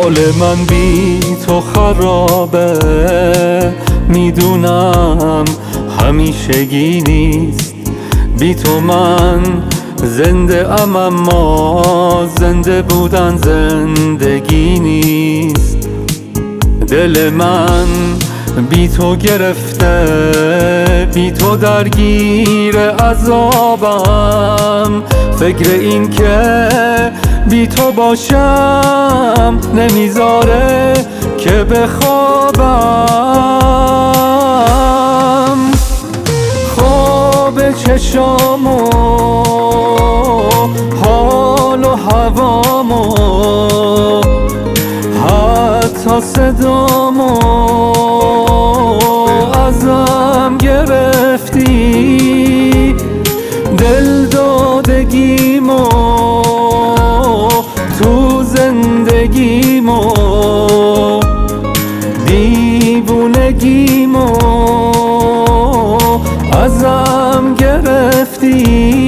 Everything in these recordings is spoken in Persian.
حال من بی تو خرابه، میدونم همیشگی نیست. بی تو من زنده ام اما زنده بودن زندگی نیست. دل من بی تو گرفته، بی تو درگیر عذابم. فکر این که بی تو باشم نمیذاره که بخوابم. خواب چشامو، حال و هوامو، حتی صدامو ازم گرفتی. دل دادگیمو تو زندگیمو، دیوونگیمو ازم گرفتی.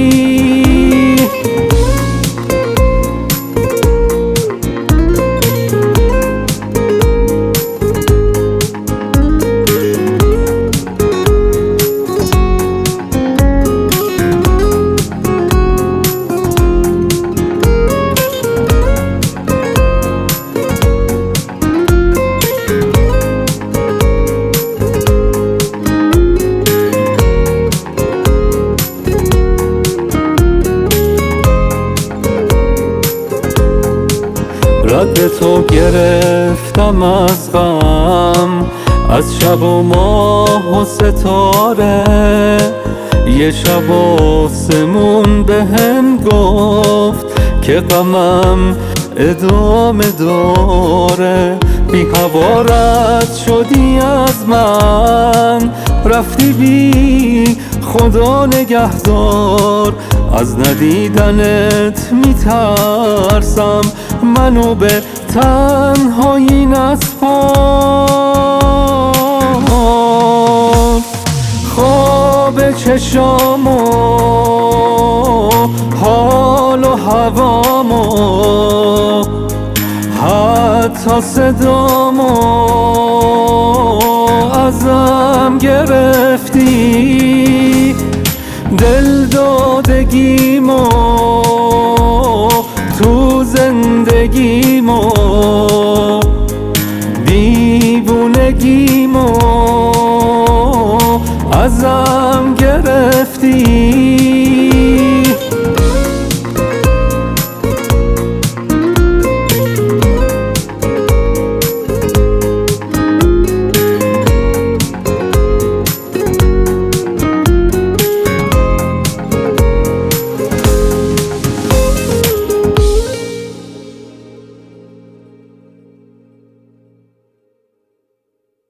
رد تو گرفتم از غم، از شب و ماه و ستاره. یه شب آسمون بهم گفت که غمم ادامه داره. بی هوا رد شدی از من، رفتی بی خدا نگهدار. از ندیدنت میترسم، منو به تنهایی نسپار. خواب چشامو، حال و هوامو، حتی صدامو ازم گرفتی. دل دادگیمو تو زندگیمو، دیوونگیمو ازم گرفتی.